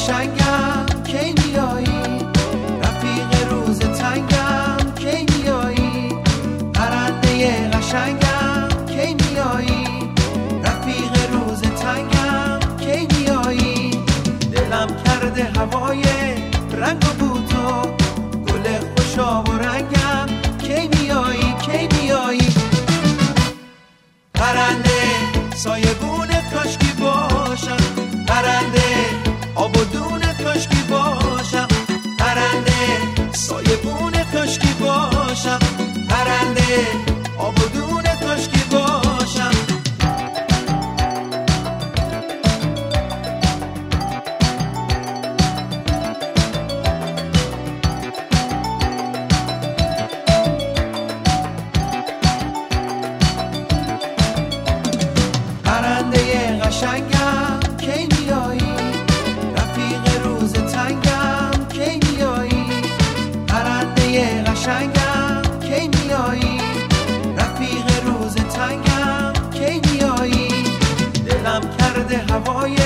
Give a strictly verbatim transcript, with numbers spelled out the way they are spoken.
قشنگم کی میایی، رفیق روز تنگم کی میایی، پرنده قشنگم کی میایی، رفیق روز تنگم کی میایی. دلم کرده هوای رنگ و بوتو، گل خوشا و رنگم کی میایی کی میایی. پرنده سایگونه کاشکی باشم، پرنده آب و دونه کاشکی باشم، پرنده سایگونه کاشکی باشم، پرنده آب و دونه کاشکی باشم. پرنده قشنگم کی میایی، رفیق روز تنگم کی میایی، پرنده قشنگم کی میایی، رفیق روز تنگم کی میایی. دلم کرده هوای